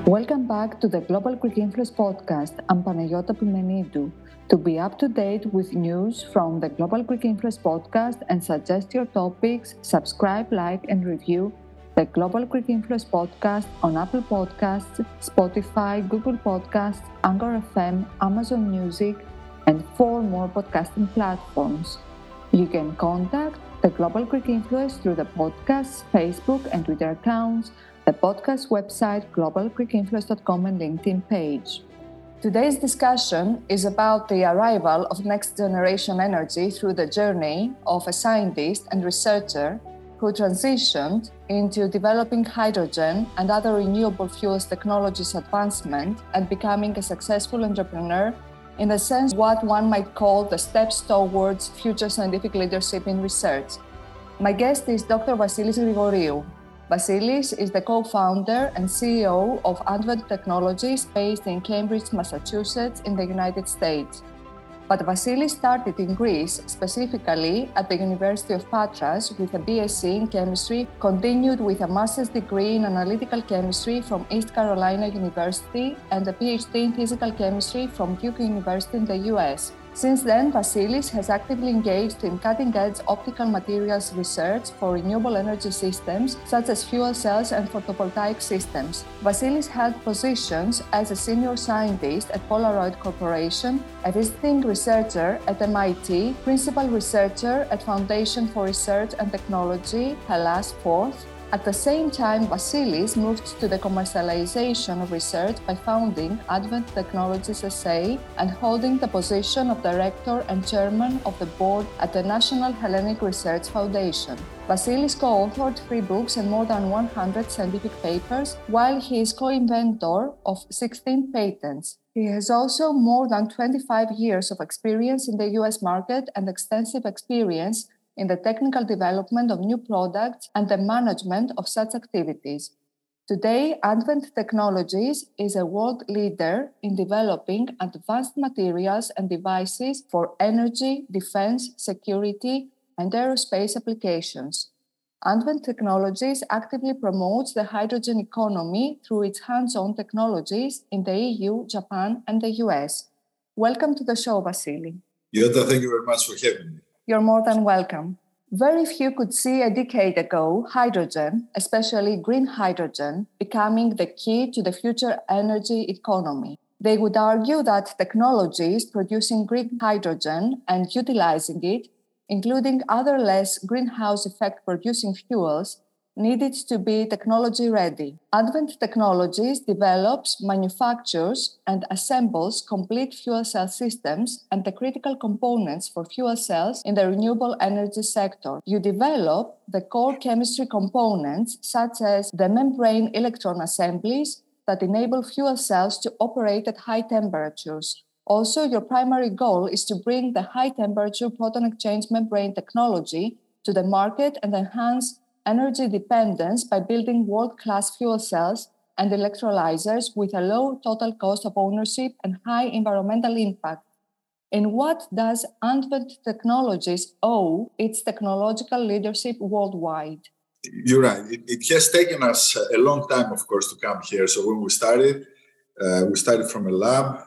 Welcome back to the Global Greek Influence podcast. I'm Panayota Pimenidou. To be up to date with news from the Global Greek Influence podcast and suggest your topics, subscribe, like, and review the Global Greek Influence podcast on Apple Podcasts, Spotify, Google Podcasts, Anchor FM, Amazon Music, and 4 more podcasting platforms. You can contact the Global Greek Influence through the podcast's Facebook and Twitter accounts, the podcast website, globalgreekinfluence.com, and LinkedIn page. Today's discussion is about the arrival of next-generation energy through the journey of a scientist and researcher who transitioned into developing hydrogen and other renewable fuels technologies advancement and becoming a successful entrepreneur in the sense what one might call the steps towards future scientific leadership in research. My guest is Dr. Vasilis Grigoriou. Vasilis is the co-founder and CEO of Advent Technologies based in Cambridge, Massachusetts in the United States. But Vasilis started in Greece, specifically at the University of Patras with a BSc in chemistry, continued with a master's degree in analytical chemistry from East Carolina University and a PhD in physical chemistry from Duke University in the US. Since then, Vasilis has actively engaged in cutting-edge optical materials research for renewable energy systems, such as fuel cells and photovoltaic systems. Vasilis held positions as a senior scientist at Polaroid Corporation, a visiting researcher at MIT, principal researcher at Foundation for Research and Technology, Hellas 4th. At the same time, Vasilis moved to the commercialization of research by founding Advent Technologies SA and holding the position of director and chairman of the board at the National Hellenic Research Foundation. Vasilis co-authored 3 books and more than 100 scientific papers, while he is co-inventor of 16 patents. He has also more than 25 years of experience in the US market and extensive experience in the technical development of new products and the management of such activities. Today, Advent Technologies is a world leader in developing advanced materials and devices for energy, defense, security, and aerospace applications. Advent Technologies actively promotes the hydrogen economy through its hands-on technologies in the EU, Japan, and the US. Welcome to the show, Vasili. Yota, thank you very much for having me. You're more than welcome. Very few could see a decade ago hydrogen, especially green hydrogen, becoming the key to the future energy economy. They would argue that technologies producing green hydrogen and utilizing it, including other less greenhouse effect producing fuels, needed to be technology ready. Advent Technologies develops, manufactures, and assembles complete fuel cell systems and the critical components for fuel cells in the renewable energy sector. You develop the core chemistry components, such as the membrane electron assemblies that enable fuel cells to operate at high temperatures. Also, your primary goal is to bring the high temperature proton exchange membrane technology to the market and enhance energy dependence by building world-class fuel cells and electrolyzers with a low total cost of ownership and high environmental impact. In what does Advent Technologies owe its technological leadership worldwide? You're right. It has taken us a long time, of course, to come here. So when we started from a lab,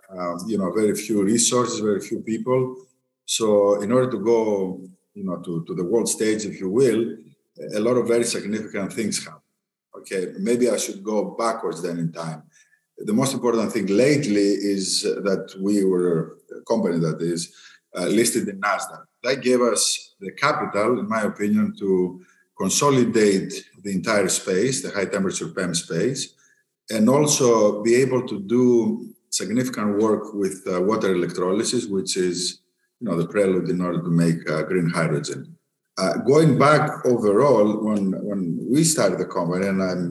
very few resources, very few people. So in order to go, to the world stage, if you will, a lot of very significant things happen. Okay, maybe I should go backwards then in time. The most important thing lately is that we were a company that is listed in NASDAQ. That gave us the capital, in my opinion, to consolidate the entire space, the high temperature PEM space, and also be able to do significant work with water electrolysis, which is, the prelude in order to make green hydrogen. Going back overall, when we started the company, and I'm,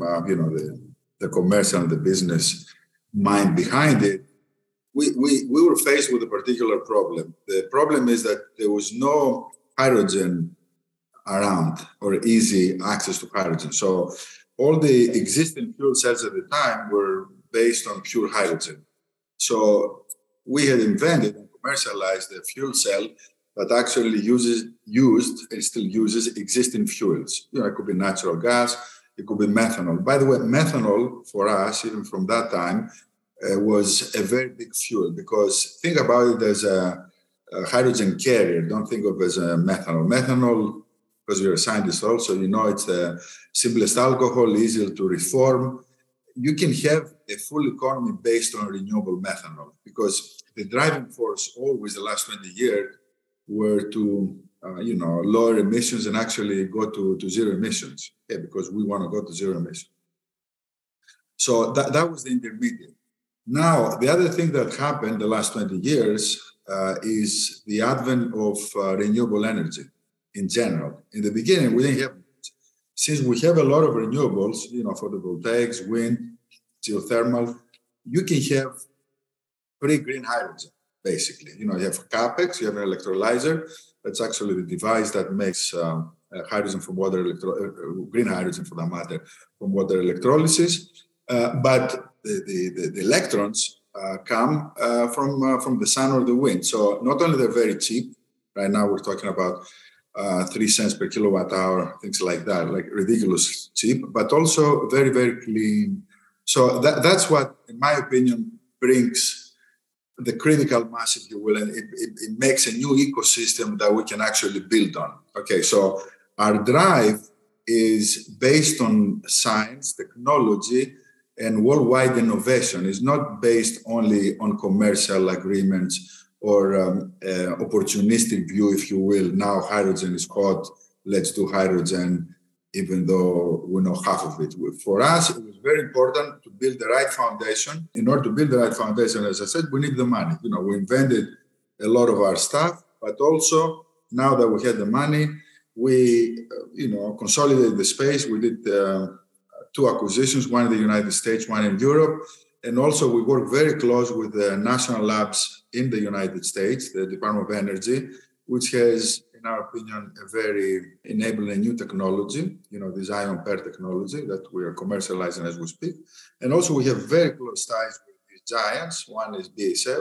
the commercial and the business mind behind it, we were faced with a particular problem. The problem is that there was no hydrogen around or easy access to hydrogen. So all the existing fuel cells at the time were based on pure hydrogen. So we had invented and commercialized a fuel cell that actually used and still uses existing fuels. It could be natural gas, it could be methanol. By the way, methanol for us, even from that time, was a very big fuel, because think about it as a hydrogen carrier. Don't think of it as a methanol. Methanol, because you're a scientist also, you know it's the simplest alcohol, easier to reform. You can have a full economy based on renewable methanol, because the driving force always the last 20 years were to lower emissions and actually go to zero emissions, because we want to go to zero emissions. So that was the intermediate. Now, the other thing that happened the last 20 years is the advent of renewable energy in general. In the beginning, we didn't have it. Since we have a lot of renewables, photovoltaics, wind, geothermal, you can have free green hydrogen, basically. You have CAPEX, you have an electrolyzer. That's actually the device that makes hydrogen from water, green hydrogen for that matter, from water electrolysis. But the electrons come from the sun or the wind. So not only they're very cheap, right now we're talking about 3 cents per kilowatt hour, things like that, like ridiculous cheap, but also very, very clean. So that's what, in my opinion, brings the critical mass, if you will, and it makes a new ecosystem that we can actually build on. Okay, so our drive is based on science, technology, and worldwide innovation. Is not based only on commercial agreements or opportunistic view, if you will. Now hydrogen is hot, let's do hydrogen, even though we know half of it. For us, it was very important to build the right foundation. In order to build the right foundation, as I said, we need the money. We invented a lot of our stuff, but also now that we had the money, we consolidated the space. We did 2 acquisitions, one in the United States, one in Europe. And also we work very close with the national labs in the United States, the Department of Energy, which has, in our opinion, a very enabling a new technology, this ion pair technology that we are commercializing as we speak. And also we have very close ties with these giants. One is BASF.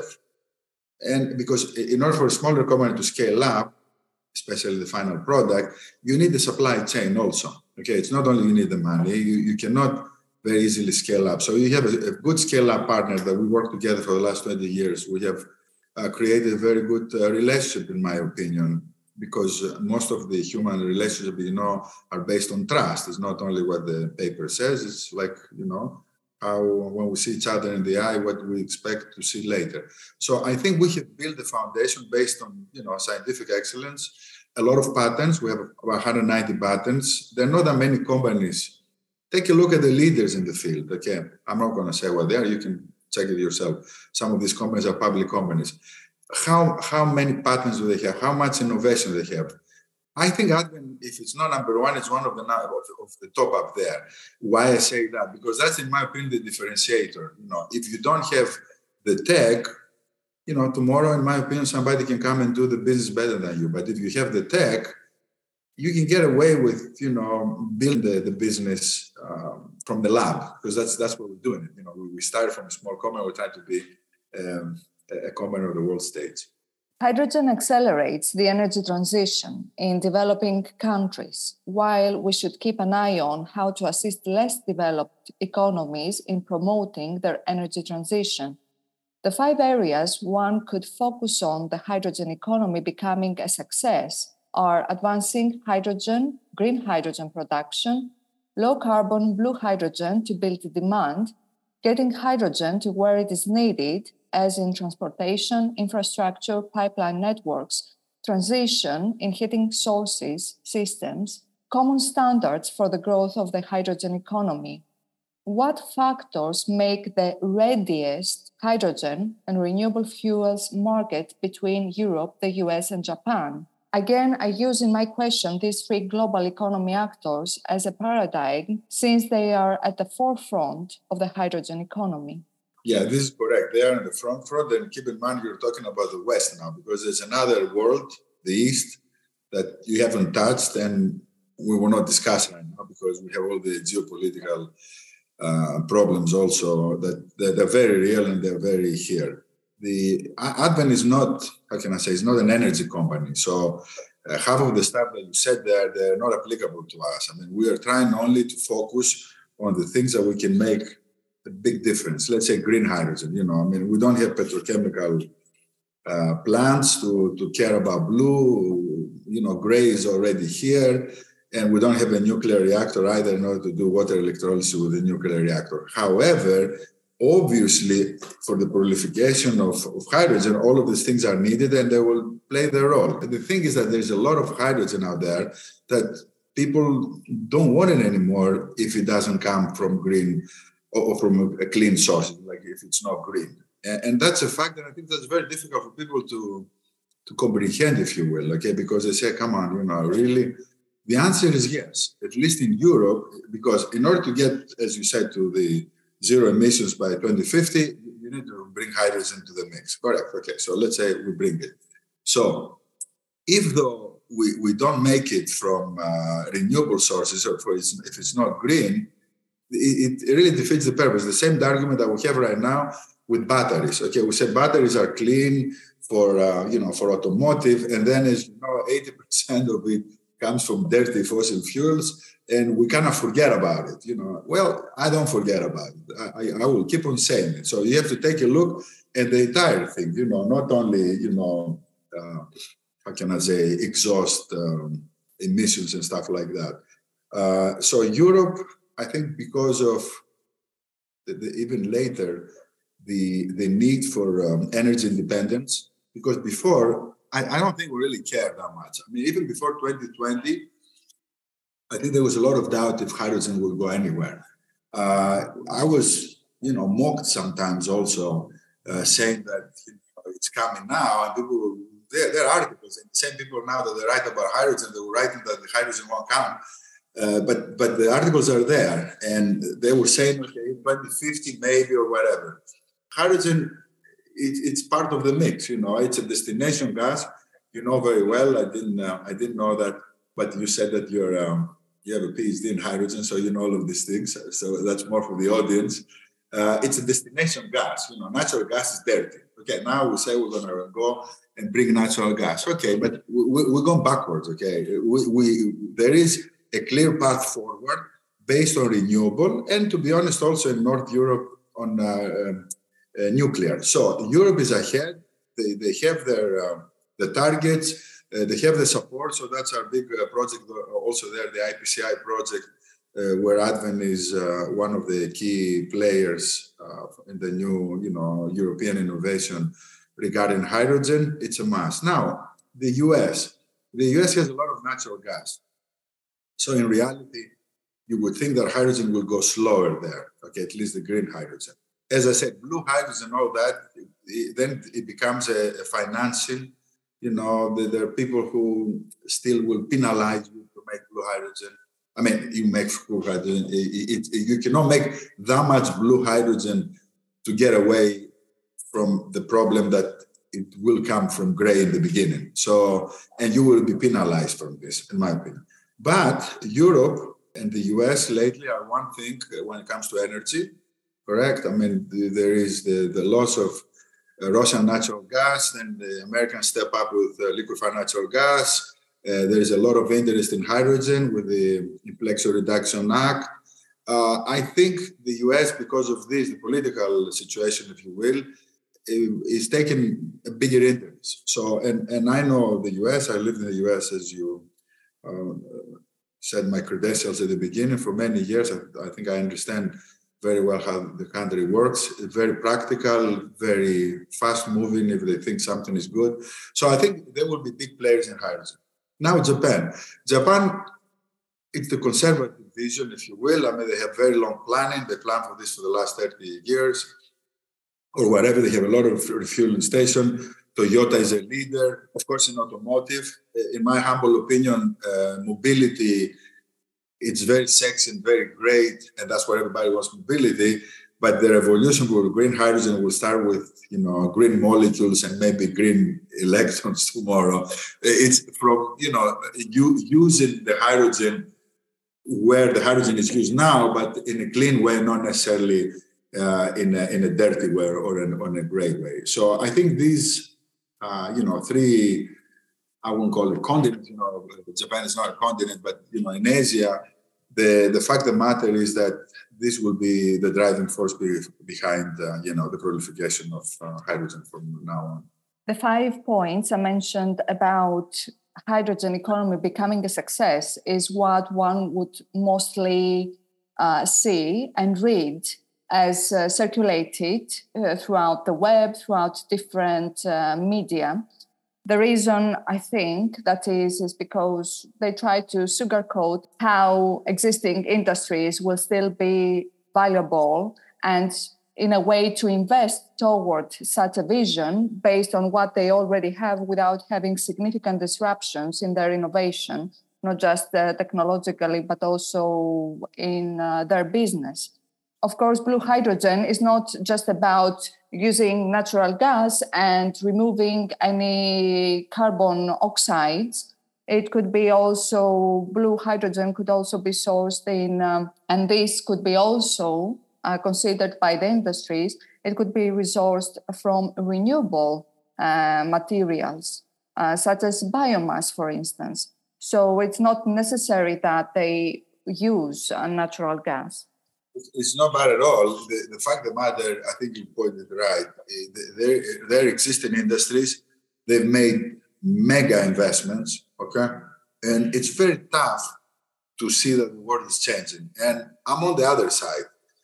And because in order for a smaller company to scale up, especially the final product, you need the supply chain also. Okay, it's not only you need the money, you cannot very easily scale up. So you have a good scale-up partner that we work together for the last 20 years. We have created a very good relationship, in my opinion, because most of the human relationships, are based on trust. It's not only what the paper says, it's like, how when we see each other in the eye, what we expect to see later. So I think we have built the foundation based on, scientific excellence, a lot of patents. We have about 190 patents. There are not that many companies. Take a look at the leaders in the field. Okay, I'm not going to say what they are. You can check it yourself. Some of these companies are public companies. How many patents do they have? How much innovation do they have? I think Advent, if it's not number one, it's one of the top up there. Why I say that? Because that's, in my opinion, the differentiator. If you don't have the tech, tomorrow, in my opinion, somebody can come and do the business better than you. But if you have the tech, you can get away with, build the business from the lab, because that's what we're doing. We started from a small company. We're trying to be a company on the world stage. Hydrogen accelerates the energy transition in developing countries, while we should keep an eye on how to assist less developed economies in promoting their energy transition. The 5 areas one could focus on the hydrogen economy becoming a success are advancing hydrogen, green hydrogen production, low-carbon blue hydrogen to build demand, getting hydrogen to where it is needed, as in transportation, infrastructure, pipeline networks, transition in heating sources, systems, common standards for the growth of the hydrogen economy. What factors make the readiest hydrogen and renewable fuels market between Europe, the US, and Japan? Again, I use in my question these 3 global economy actors as a paradigm, since they are at the forefront of the hydrogen economy. Yeah, this is correct. They are in the front, and keep in mind you're talking about the West now, because there's another world, the East, that you haven't touched, and we will not discuss right now because we have all the geopolitical problems also that are very real and they're very here. The Advent is not, how can I say, it's not an energy company. So half of the stuff that you said there, they're not applicable to us. I mean, we are trying only to focus on the things that we can make a big difference. Let's say green hydrogen. I mean, we don't have petrochemical plants to care about blue. Gray is already here. And we don't have a nuclear reactor either in order to do water electrolysis with a nuclear reactor. However, obviously, for the proliferation of hydrogen, all of these things are needed and they will play their role. The thing is that there's a lot of hydrogen out there that people don't want it anymore if it doesn't come from green or from a clean source, like if it's not green. And that's a fact, and I think that's very difficult for people to comprehend, if you will, okay? Because they say, come on, really? The answer is yes, at least in Europe, because in order to get, as you said, to the zero emissions by 2050, you need to bring hydrogen to the mix. Correct. Okay. So let's say we bring it. So if though we don't make it from renewable sources, or if it's not green, it really defeats the purpose. The same argument that we have right now with batteries. Okay. We said batteries are clean for automotive. And then, as you know, 80% of it comes from dirty fossil fuels, and we cannot forget about it. Well, I don't forget about it. I will keep on saying it. So you have to take a look at the entire thing. Not only how can I say, exhaust emissions and stuff like that. So Europe, I think, because of even later the need for energy independence, because before. I don't think we really care that much. I mean, even before 2020, I think there was a lot of doubt if hydrogen would go anywhere. I was, mocked sometimes also, saying that it's coming now, and people, there are articles, and the same people now that they write about hydrogen, they were writing that the hydrogen won't come. But the articles are there, and they were saying, okay, 2050 maybe or whatever. Hydrogen, it's part of the mix, It's a destination gas. You know very well. I didn't know that, but you said that you have a PhD in hydrogen, so you know all of these things. So that's more for the audience. It's a destination gas. Natural gas is dirty. Okay, now we say we're going to go and bring natural gas. Okay, but we're going backwards. Okay, there is a clear path forward based on renewable, and to be honest, also in North Europe on nuclear. So Europe is ahead. They have the targets. They have the support. So that's our big project also there, the IPCEI project, where Advent is one of the key players in the new, European innovation regarding hydrogen. It's a must. Now, the US has a lot of natural gas. So in reality, you would think that hydrogen will go slower there. Okay, at least the green hydrogen. As I said, blue hydrogen, all that, then it becomes a financing. There are people who still will penalize you to make blue hydrogen. I mean, you make blue hydrogen. You cannot make that much blue hydrogen to get away from the problem that it will come from gray in the beginning. So, and you will be penalized from this, in my opinion. But Europe and the US lately are one thing when it comes to energy. Correct. I mean, there is the loss of Russian natural gas, and the Americans step up with liquefied natural gas. There is a lot of interest in hydrogen with the Inflation Reduction Act. I think the US, because of this, the political situation, if you will, is taking a bigger interest. So, and I know the US, I lived in the US, as you said, my credentials at the beginning. For many years, I think I understand very well how the country works. It's very practical, very fast moving if they think something is good. So I think there will be big players in hydrogen. Now Japan, it's the conservative vision, if you will. I mean, they have very long planning. They plan for this for the last 30 years or whatever. They have a lot of refueling stations. Toyota is a leader, of course, in automotive. In my humble opinion, mobility, it's very sexy and very great, and that's why everybody wants mobility. But the revolution for green hydrogen will start with, green molecules and maybe green electrons tomorrow. It's from, using the hydrogen where the hydrogen is used now, but in a clean way, not necessarily in a dirty way or on a gray way. So I think these, three I won't call it continent, Japan is not a continent, but, in Asia, the fact of the matter is that this will be the driving force behind, the proliferation of hydrogen from now on. The 5 points I mentioned about hydrogen economy becoming a success is what one would mostly see and read as circulated throughout the web, throughout different media. The reason I think that is because they try to sugarcoat how existing industries will still be valuable and in a way to invest toward such a vision based on what they already have without having significant disruptions in their innovation, not just technologically, but also in their business. Of course, blue hydrogen is not just about using natural gas and removing any carbon oxides. It could be also, blue hydrogen could also be sourced in, and this could be also considered by the industries, it could be resourced from renewable materials, such as biomass, for instance. So it's not necessary that they use natural gas. It's not bad at all. The fact of the matter, I think you pointed right. Their existing industries, they've made mega investments, okay? And it's very tough to see that the world is changing. And I'm on the other side.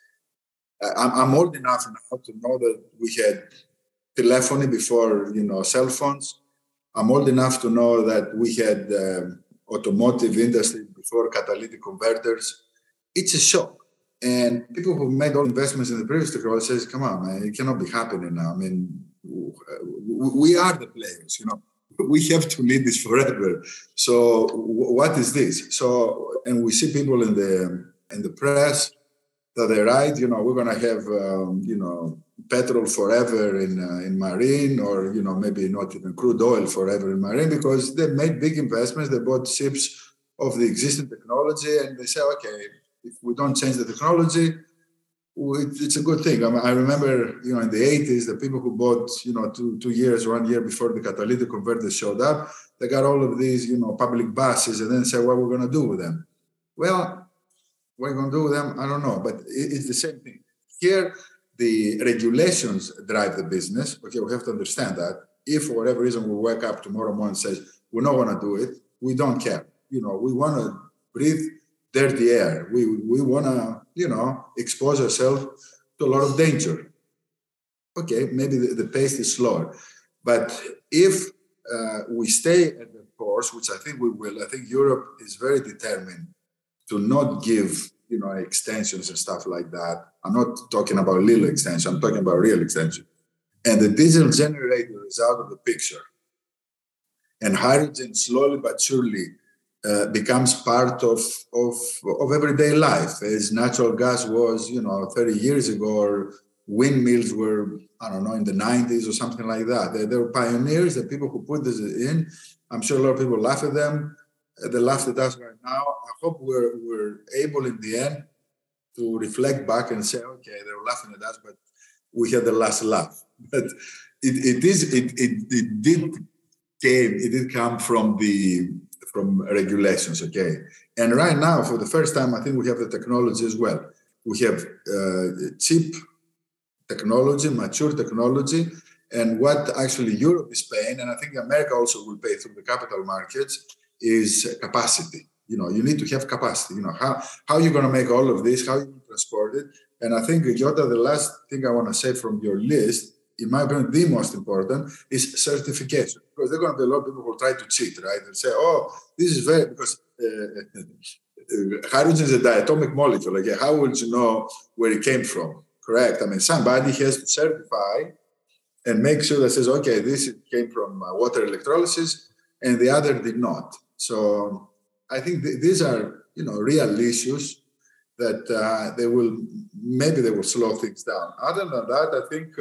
I'm old enough now to know that we had telephony before, cell phones. I'm old enough to know that we had automotive industry before catalytic converters. It's a shock. And people who made all investments in the previous technology says, come on, man, it cannot be happening now. I mean, we are the players, We have to lead this forever. So what is this? So, and we see people in the press that they write, we're going to have, petrol forever in marine, or, maybe not even crude oil forever in marine, because they made big investments. They bought ships of the existing technology, and they say, okay, if we don't change the technology, it's a good thing. I remember, in the 80s, the people who bought, 2 years, 1 year before the catalytic converters showed up, they got all of these, public buses, and then say, what we're going to do with them? Well, what are you going to do with them? I don't know, but it's the same thing. Here, the regulations drive the business. Okay, we have to understand that. If for whatever reason we wake up tomorrow morning and says, we're not going to do it, we don't care. We want to breathe dirty air. We want to, expose ourselves to a lot of danger. Okay, maybe the pace is slower. But if we stay at the course, which I think we will, I think Europe is very determined to not give, extensions and stuff like that. I'm not talking about little extension. I'm talking about real extension. And the diesel generator is out of the picture. And hydrogen slowly but surely becomes part of everyday life, as natural gas was, 30 years ago, or windmills were, I don't know, in the 90s or something like that. They were pioneers, the people who put this in. I'm sure a lot of people laugh at them. They laugh at us right now. I hope we're able in the end to reflect back and say, okay, they were laughing at us, but we had the last laugh. But it did come from regulations, okay? And right now, for the first time, I think we have the technology as well. We have cheap technology, mature technology, and what actually Europe is paying, and I think America also will pay through the capital markets, is capacity. You need to have capacity. How are you going to make all of this? How are you going to transport it? And I think, Jota, the last thing I want to say from your list, in my opinion, the most important is certification. Because there are going to be a lot of people who try to cheat, right? And say, oh, this is because hydrogen is a diatomic molecule. Like, how would you know where it came from? Correct. I mean, somebody has to certify and make sure that says, okay, this came from water electrolysis, and the other did not. So I think these are, real issues that they will slow things down. Other than that, I think,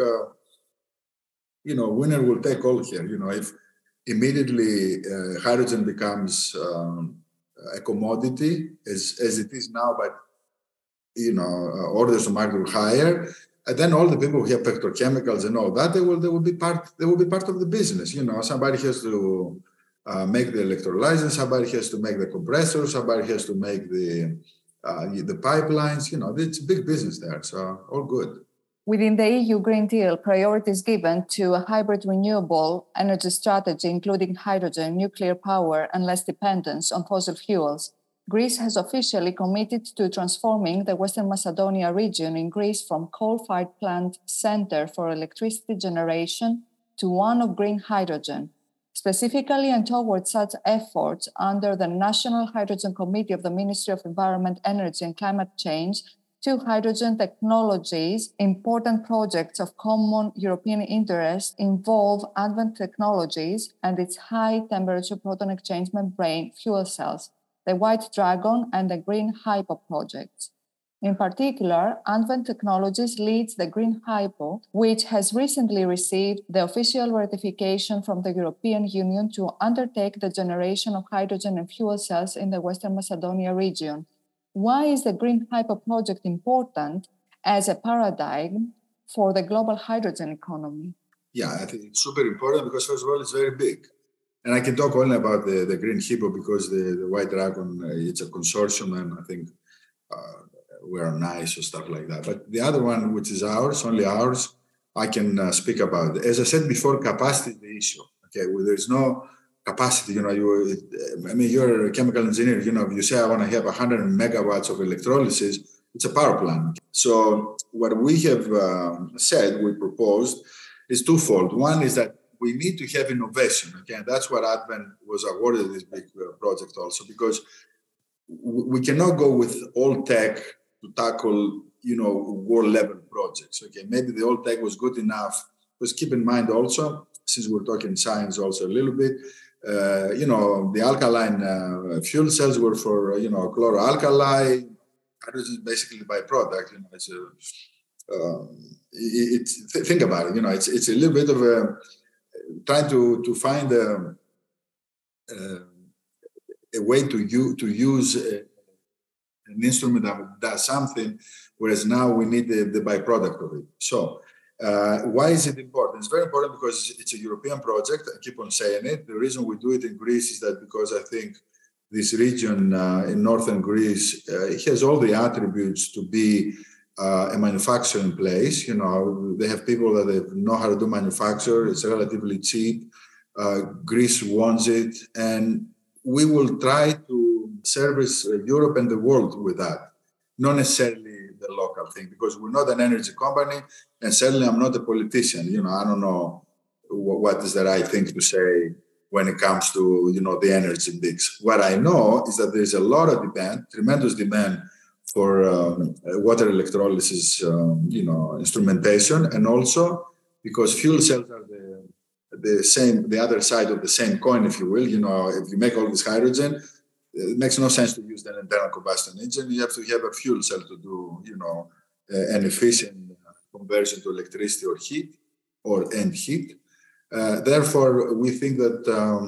winner will take all here. If immediately hydrogen becomes a commodity as it is now, but, orders of magnitude higher, and then all the people who have petrochemicals and all that, they will be part of the business. Somebody has to make the electrolyzers, somebody has to make the compressors, somebody has to make the pipelines. It's big business there, so all good. Within the EU Green Deal, priority is given to a hybrid renewable energy strategy, including hydrogen, nuclear power, and less dependence on fossil fuels. Greece has officially committed to transforming the Western Macedonia region in Greece from coal-fired plant center for electricity generation to one of green hydrogen. Specifically and towards such efforts, under the National Hydrogen Committee of the Ministry of Environment, Energy and Climate Change, 2 hydrogen technologies, important projects of common European interest, involve Advent Technologies and its high-temperature proton exchange membrane fuel cells, the White Dragon and the Green Hypo projects. In particular, Advent Technologies leads the Green Hypo, which has recently received the official ratification from the European Union to undertake the generation of hydrogen and fuel cells in the Western Macedonia region. Why is the Green Hypo project important as a paradigm for the global hydrogen economy? Yeah, I think it's super important because, first of all, it's very big. And I can talk only about the Green Hypo because the White Dragon, it's a consortium, and I think we are nice or stuff like that. But the other one, which is ours, only ours, I can speak about. As I said before, capacity is the issue. Okay, well, there's no capacity. You're a chemical engineer. You say I want to have 100 megawatts of electrolysis. It's a power plant. So what we have we proposed is twofold. One is that we need to have innovation. Okay, and that's what Advent was awarded this big project also, because we cannot go with old tech to tackle, world level projects. Okay, maybe the old tech was good enough. Because keep in mind also, since we're talking science also a little bit, the alkaline fuel cells were for, chloroalkali. Hydrogen is basically the byproduct. Think about it. It's a little bit of a trying to find a way to use an instrument that does something, whereas now we need the byproduct of it. So why is it important? It's very important because it's a European project. I keep on saying it. The reason we do it in Greece is that because I think this region in northern Greece has all the attributes to be a manufacturing place. They have people that they know how to do manufacture. It's relatively cheap. Greece wants it. And we will try to service Europe and the world with that, not necessarily the local thing, because we're not an energy company, and certainly I'm not a politician. I don't know what is the right thing to say when it comes to, the energy mix. What I know is that there's a lot of demand, tremendous demand for water electrolysis, instrumentation, and also because fuel cells are the other side of the same coin, if you will. If you make all this hydrogen, it makes no sense to use an internal combustion engine. You have to have a fuel cell to do, an efficient conversion to electricity or heat heat. Therefore, we think that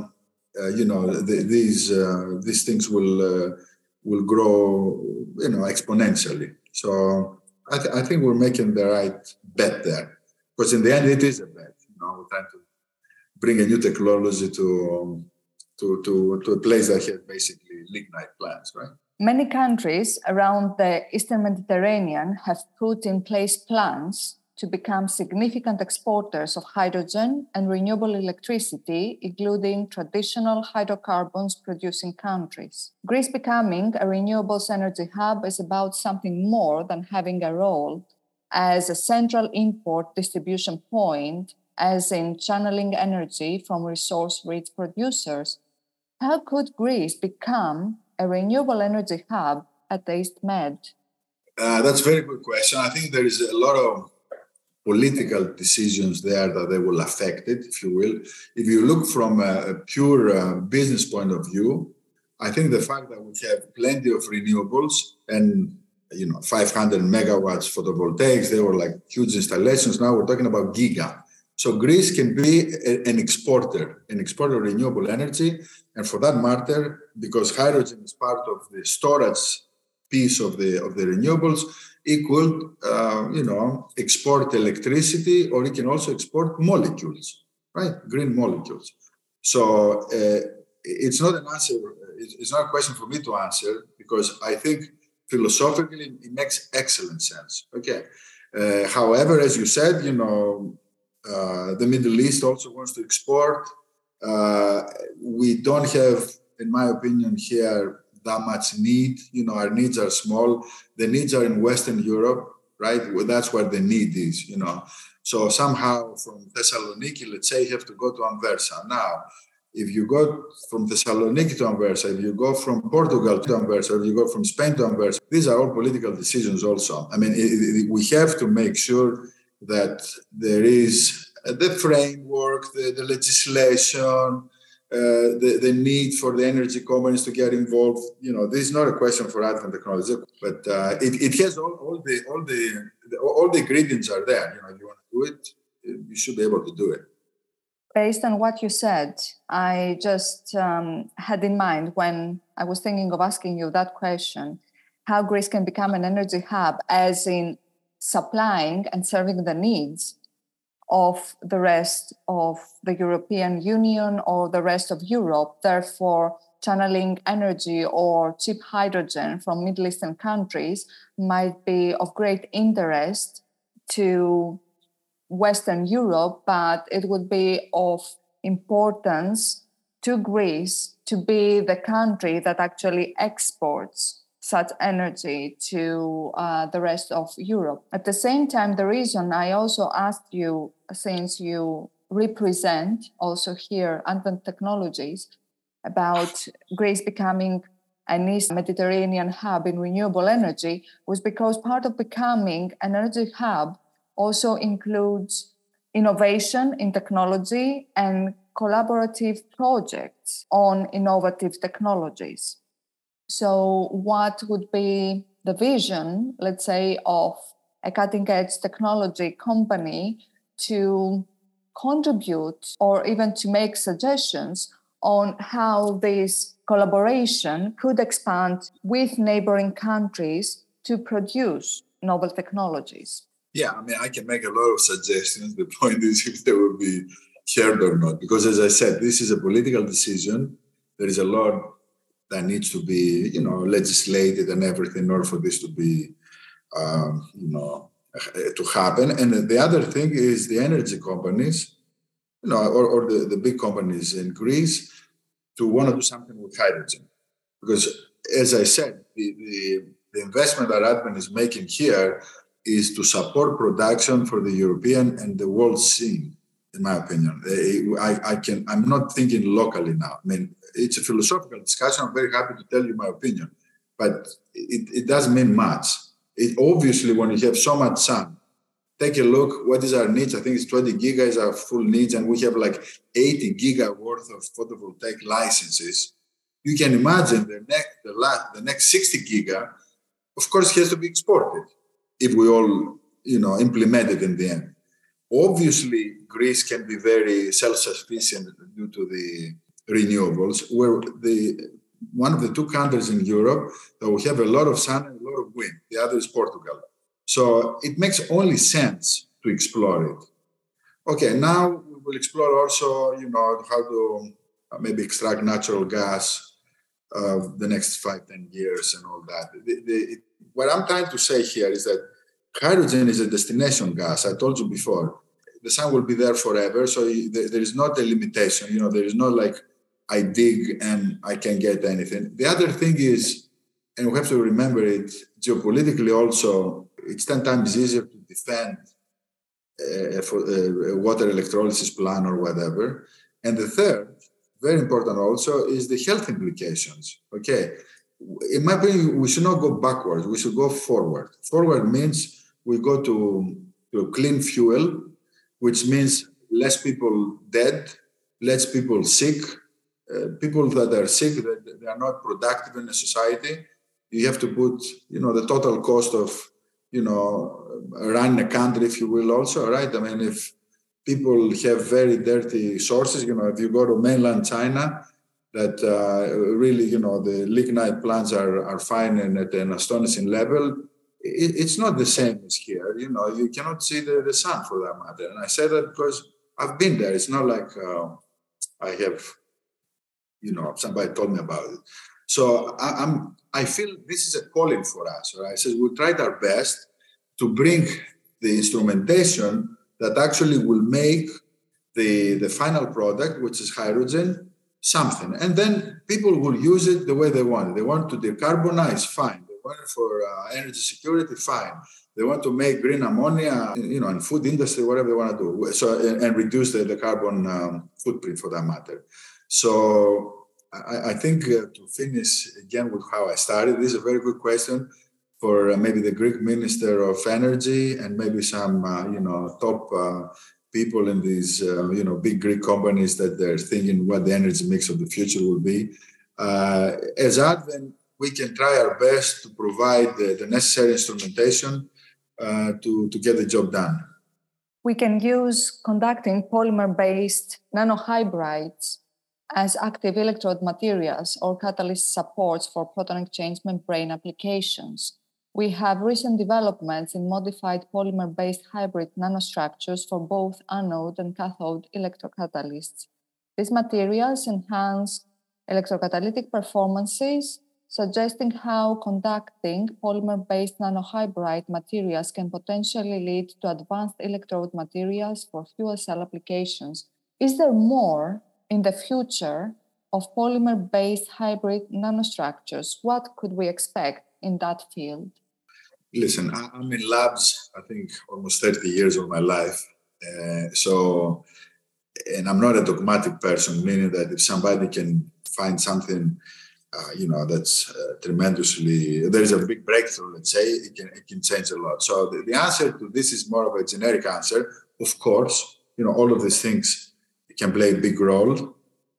these things will grow, exponentially. So I think we're making the right bet there, because in the end, it is a bet. We're trying to bring a new technology to a place that has basically lignite plants, right? Many countries around the Eastern Mediterranean have put in place plans to become significant exporters of hydrogen and renewable electricity, including traditional hydrocarbons producing countries. Greece becoming a renewables energy hub is about something more than having a role as a central import distribution point, as in channeling energy from resource-rich producers. How could Greece become a renewable energy hub at the East Med? That's a very good question. I think there is a lot of political decisions there that they will affect it, if you will. If you look from a pure business point of view, I think the fact that we have plenty of renewables and 500 megawatts photovoltaics, they were like huge installations. Now we're talking about giga. So Greece can be an exporter of renewable energy. And for that matter, because hydrogen is part of the storage piece of the renewables, it could, export electricity, or it can also export molecules, right? Green molecules. So it's not an answer. It's not a question for me to answer, because I think philosophically it makes excellent sense. Okay. However, as you said, the Middle East also wants to export. We don't have, in my opinion, here that much need. Our needs are small. The needs are in Western Europe, right? Well, that's where the need is, So somehow from Thessaloniki, let's say, you have to go to Anversa. Now, if you go from Thessaloniki to Anversa, if you go from Portugal to Anversa, if you go from Spain to Anversa, these are all political decisions also. I mean, we have to make sure that there is the framework, the legislation, the need for the energy companies to get involved. This is not a question for advanced technology, but it has all the ingredients are there. If you want to do it, you should be able to do it. Based on what you said, I just had in mind, when I was thinking of asking you that question, how Greece can become an energy hub, as in supplying and serving the needs of the rest of the European Union or the rest of Europe, therefore channeling energy or cheap hydrogen from Middle Eastern countries might be of great interest to Western Europe, but it would be of importance to Greece to be the country that actually exports such energy to the rest of Europe. At the same time, the reason I also asked you, since you represent also here Advent Technologies, about Greece becoming an East Mediterranean hub in renewable energy, was because part of becoming an energy hub also includes innovation in technology and collaborative projects on innovative technologies. So what would be the vision, let's say, of a cutting-edge technology company to contribute or even to make suggestions on how this collaboration could expand with neighboring countries to produce novel technologies? Yeah, I mean, I can make a lot of suggestions. The point is if they will be heard or not. Because as I said, this is a political decision. There is a lot that needs to be, legislated and everything in order for this to be, to happen. And the other thing is the energy companies, or the big companies in Greece, to want to do something with hydrogen. Because as I said, the investment that Advent is making here is to support production for the European and the world scene, in my opinion. I'm not thinking locally now. I mean, it's a philosophical discussion. I'm very happy to tell you my opinion, but it doesn't mean much. Obviously, when you have so much sun, take a look, what is our needs? I think it's 20 giga is our full needs, and we have like 80 giga worth of photovoltaic licenses. You can imagine the next 60 giga, of course, has to be exported if we all, implement it in the end. Obviously, Greece can be very self-sufficient due to the renewables. We're one of the two countries in Europe that we have a lot of sun and a lot of wind. The other is Portugal. So it makes only sense to explore it. Okay, now we will explore also, how to maybe extract natural gas the next 5-10 years and all that. What I'm trying to say here is that hydrogen is a destination gas. I told you before, the sun will be there forever. So there is not a limitation. There is not like I dig and I can get anything. The other thing is, and we have to remember it, geopolitically also, it's 10 times easier to defend a water electrolysis plant or whatever. And the third, very important also, is the health implications. Okay. In my opinion, we should not go backwards. We should go forward. Forward means we go to clean fuel, which means less people dead, less people sick. People that are sick, that they are not productive in a society. You have to put, the total cost of, running a country, if you will, also, right? I mean, if people have very dirty sources, if you go to mainland China, that really, the lignite plants are fine and at an astonishing level. It's not the same as here. You cannot see the sun for that matter. And I say that because I've been there. It's not like I have, somebody told me about it. So I feel this is a calling for us. Right? I said we tried our best to bring the instrumentation that actually will make the final product, which is hydrogen, something. And then people will use it the way they want it. They want to decarbonize, fine. They want it for energy security, fine. They want to make green ammonia, and food industry, whatever they want to do. So and reduce the carbon footprint for that matter. So I think to finish again with how I started, this is a very good question for maybe the Greek Minister of Energy and maybe some, top people in these, big Greek companies that they're thinking what the energy mix of the future will be. As Advent, we can try our best to provide the necessary instrumentation to get the job done. We can use conducting polymer-based nanohybrids as active electrode materials or catalyst supports for proton exchange membrane applications. We have recent developments in modified polymer-based hybrid nanostructures for both anode and cathode electrocatalysts. These materials enhance electrocatalytic performances, suggesting how conducting polymer-based nanohybrid materials can potentially lead to advanced electrode materials for fuel cell applications. Is there more in the future of polymer-based hybrid nanostructures? What could we expect in that field? Listen, I'm in labs, I think, almost 30 years of my life. And I'm not a dogmatic person, meaning that if somebody can find something, that's tremendously, there's a big breakthrough, let's say, it can change a lot. So the answer to this is more of a generic answer. Of course, all of these things can play a big role.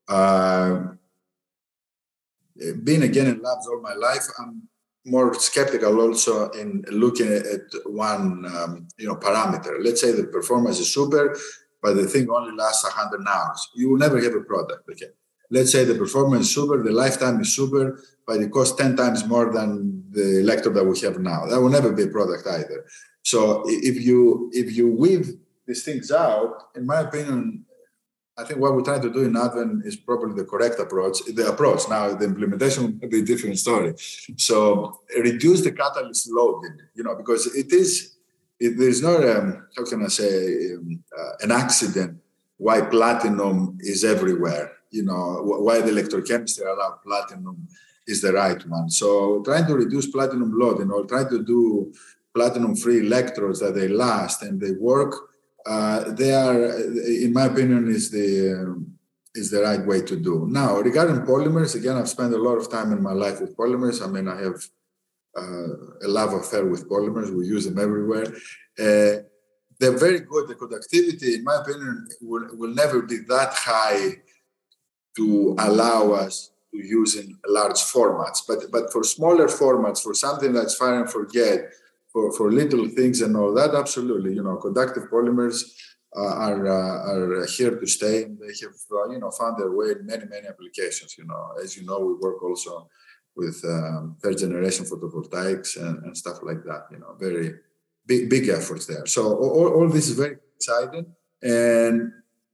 Being again in labs all my life, I'm more skeptical also in looking at one, parameter. Let's say the performance is super, but the thing only lasts 100 hours. You will never have a product. Okay. Let's say the performance is super, the lifetime is super, but it costs 10 times more than the electrode that we have now. That will never be a product either. So if you weave these things out, in my opinion, I think what we're trying to do in Advent is probably the correct approach. The approach now, the implementation will be a different story. So reduce the catalyst loading, because there's not, how can I say, an accident why platinum is everywhere. Why the electrochemistry allowed platinum is the right one. So trying to reduce platinum loading or try to do platinum-free electrodes that they last and they work. They are, in my opinion, is the right way to do. Now, regarding polymers, again, I've spent a lot of time in my life with polymers. I mean, I have a love affair with polymers. We use them everywhere. They're very good. The conductivity, in my opinion, will never be that high to allow us to use in large formats. But for smaller formats, for something that's fire and forget, for little things and all that, absolutely. Conductive polymers are here to stay. And they have, found their way in many, many applications. As you know, we work also with third generation photovoltaics and stuff like that. Very big efforts there. So all this is very exciting, and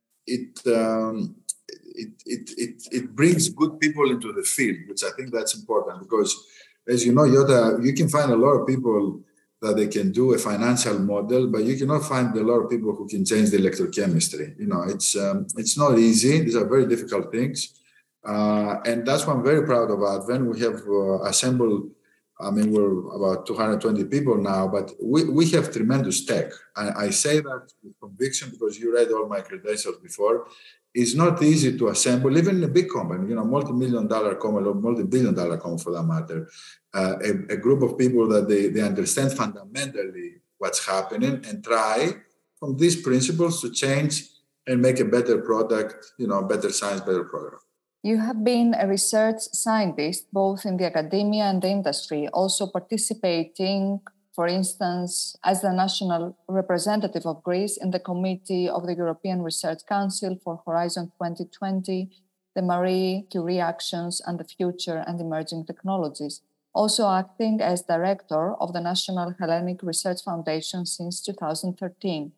it brings good people into the field, which I think that's important because, as you know, Yota, you can find a lot of people that they can do a financial model, but you cannot find a lot of people who can change the electrochemistry. It's not easy. These are very difficult things. And that's why I'm very proud of Advent. We have assembled, we're about 220 people now, but we have tremendous tech. I say that with conviction because you read all my credentials before. It's not easy to assemble, even in a big company, multi-million-dollar company or multi-billion-dollar company for that matter, a group of people that they understand fundamentally what's happening and try from these principles to change and make a better product, better science, better program. You have been a research scientist both in the academia and the industry, also participating, for instance, as the national representative of Greece in the Committee of the European Research Council for Horizon 2020, the Marie Curie Actions and the Future and Emerging Technologies, also acting as director of the National Hellenic Research Foundation since 2013.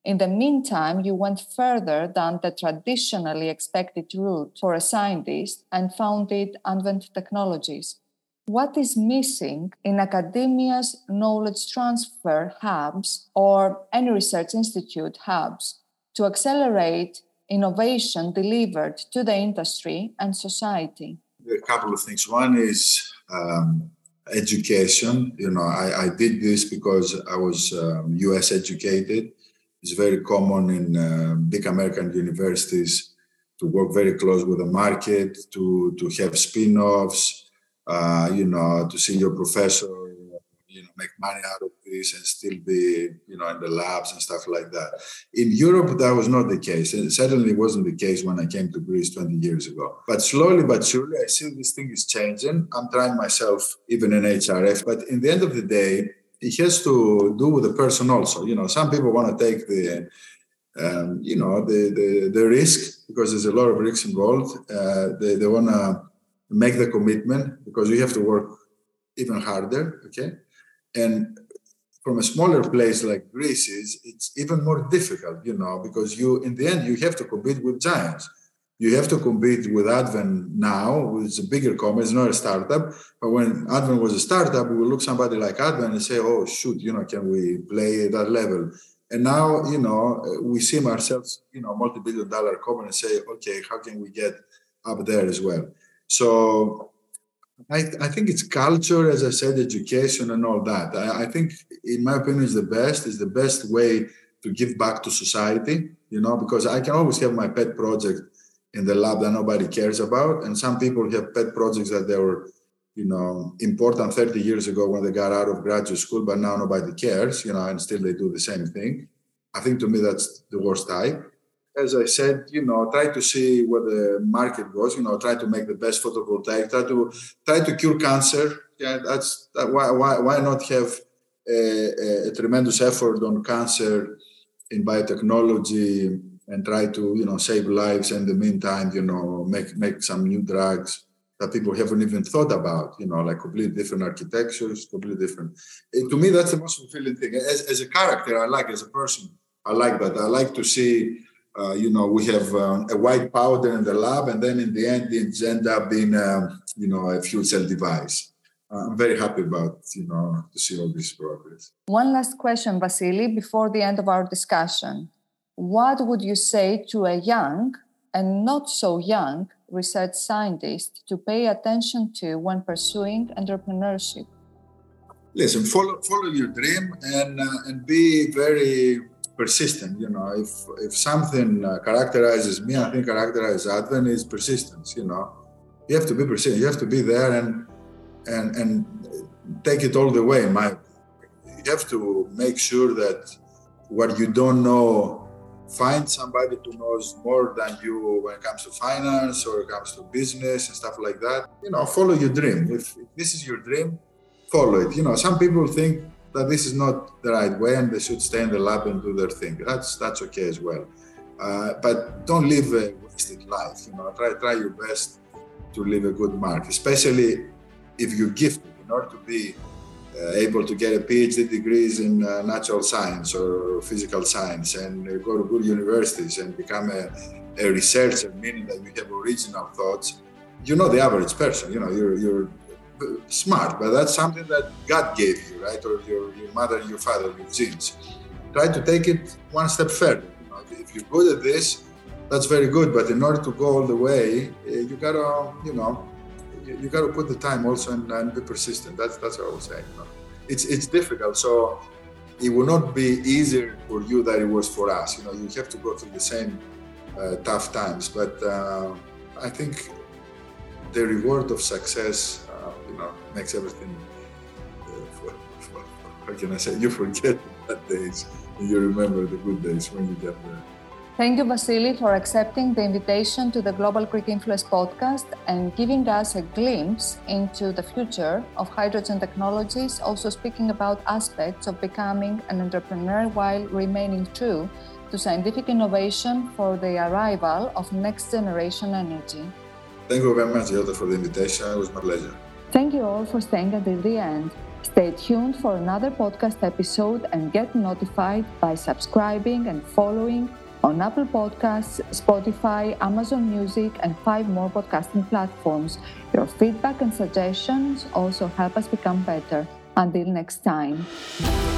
In the meantime, you went further than the traditionally expected route for a scientist and founded Advent Technologies. What is missing in academia's knowledge transfer hubs or any research institute hubs to accelerate innovation delivered to the industry and society? A couple of things. One is education. I did this because I was US educated. It's very common in big American universities to work very close with the market, to have spin-offs, to see your professor, make money out of this and still be, in the labs and stuff like that. In Europe, that was not the case. It certainly wasn't the case when I came to Greece 20 years ago. But slowly but surely, I see this thing is changing. I'm trying myself even in HRF. But in the end of the day, it has to do with the person also. Some people want to take the risk because there's a lot of risks involved. They want to make the commitment because you have to work even harder, okay? And from a smaller place like Greece, it's even more difficult, because in the end, you have to compete with giants. You have to compete with Advent now, which is a bigger company. It's not a startup. But when Advent was a startup, we would look somebody like Advent and say, oh, shoot, can we play at that level? And now, we see ourselves, multi-billion-dollar company and say, okay, how can we get up there as well? So I think it's culture, as I said, education and all that. I think, in my opinion, is the best way to give back to society, because I can always have my pet project in the lab that nobody cares about. And some people have pet projects that they were, important 30 years ago when they got out of graduate school, but now nobody cares, and still they do the same thing. I think to me, that's the worst type. As I said, try to see where the market goes, try to make the best photovoltaic, try to cure cancer. Yeah, why not have a tremendous effort on cancer in biotechnology and try to, save lives and in the meantime, make some new drugs that people haven't even thought about, like completely different architectures, completely different. To me, that's the most fulfilling thing. As a character, as a person, I like that. I like to see we have a white powder in the lab, and then in the end, it ends up being, a fuel cell device. I'm very happy about, to see all this progress. One last question, Vasily, before the end of our discussion. What would you say to a young and not so young research scientist to pay attention to when pursuing entrepreneurship? Listen, follow your dream and be very persistent. If something characterizes me, I think characterizes Advent is persistence. You have to be persistent. You have to be there and take it all the way. You have to make sure that what you don't know, find somebody who knows more than you when it comes to finance or it comes to business and stuff like that. Follow your dream. If this is your dream, follow it. Some people think that this is not the right way and they should stay in the lab and do their thing. That's okay as well. But don't live a wasted life. Try your best to leave a good mark, especially if you're gifted. In order to be able to get a PhD degrees in natural science or physical science and go to good universities and become a researcher, meaning that you have original thoughts. The average person, you're smart, but that's something that God gave you, right? Or your mother, your father, your genes. Try to take it one step further. If you're good at this, that's very good. But in order to go all the way, you gotta, you gotta put the time also and be persistent. That's what I would say. It's difficult, so it will not be easier for you than it was for us. You have to go through the same tough times. But I think the reward of success, makes everything. How can I say? You forget the bad days and you remember the good days when you get there. Thank you, Vasily, for accepting the invitation to the Global Greek Influence podcast and giving us a glimpse into the future of hydrogen technologies, also speaking about aspects of becoming an entrepreneur while remaining true to scientific innovation for the arrival of next generation energy. Thank you very much, Yota, for the invitation. It was my pleasure. Thank you all for staying until the end. Stay tuned for another podcast episode and get notified by subscribing and following on Apple Podcasts, Spotify, Amazon Music, and 5 more podcasting platforms. Your feedback and suggestions also help us become better. Until next time.